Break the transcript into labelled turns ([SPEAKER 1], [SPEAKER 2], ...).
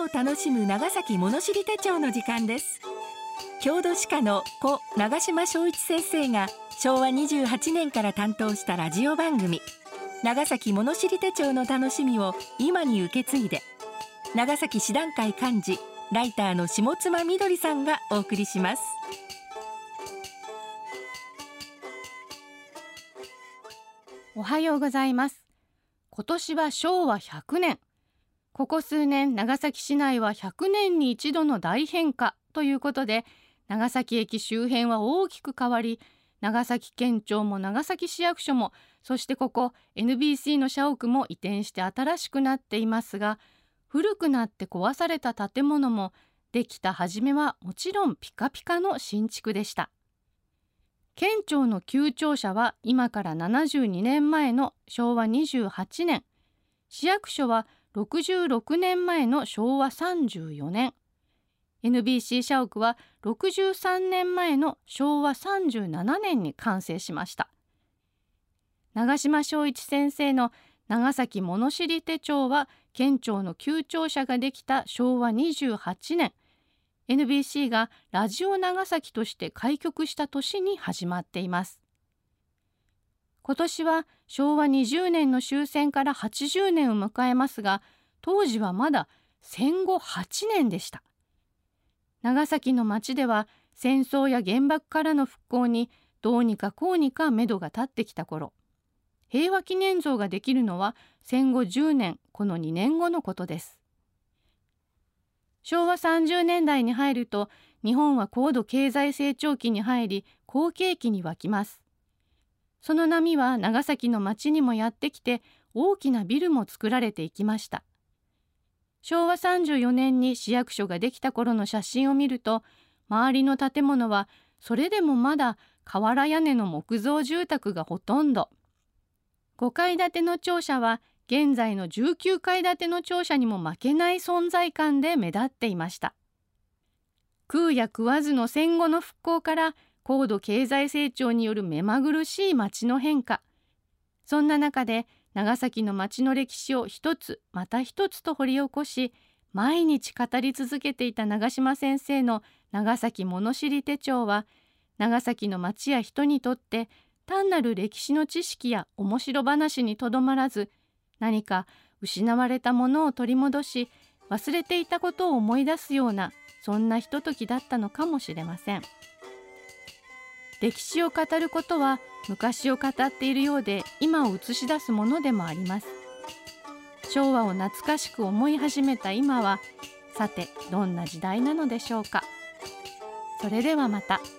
[SPEAKER 1] 楽しむ長崎物知り手帳の時間です。郷土史家の故長島昭一先生が昭和28年から担当したラジオ番組長崎物知り手帳の楽しみを今に受け継いで、長崎師団会幹事ライターの下妻みどりさんがお送りします。
[SPEAKER 2] おはようございます。今年は昭和100年。ここ数年、長崎市内は100年に一度の大変化ということで、長崎駅周辺は大きく変わり、長崎県庁も長崎市役所も、そしてここ NBC の社屋も移転して新しくなっていますが、古くなって壊された建物もできた初めはもちろんピカピカの新築でした。県庁の旧庁舎は今から72年前の昭和28年、市役所は66年前の昭和34年、NBC 社屋は63年前の昭和37年に完成しました。長島昭一先生の長崎物知り手帳は県庁の旧庁舎ができた昭和28年、NBC がラジオ長崎として開局した年に始まっています。今年は昭和20年の終戦から80年を迎えますが、当時はまだ戦後8年でした。長崎の町では戦争や原爆からの復興にどうにかこうにか目処が立ってきた頃、平和記念像ができるのは戦後10年、この2年後のことです。昭和30年代に入ると、日本は高度経済成長期に入り、好景気に沸きます。その波は長崎の町にもやってきて、大きなビルも作られていきました。昭和34年に市役所ができた頃の写真を見ると、周りの建物はそれでもまだ瓦屋根の木造住宅がほとんど。5階建ての庁舎は現在の19階建ての庁舎にも負けない存在感で目立っていました。食うや食わずの戦後の復興から高度経済成長による目まぐるしい街の変化。そんな中で長崎の町の歴史を一つまた一つと掘り起こし、毎日語り続けていた長島先生の長崎物知り手帳は、長崎の町や人にとって単なる歴史の知識や面白話にとどまらず、何か失われたものを取り戻し、忘れていたことを思い出すような、そんなひとときだったのかもしれません。歴史を語ることは昔を語っているようで、今を映し出すものでもあります。昭和を懐かしく思い始めた今は、さてどんな時代なのでしょうか。それではまた。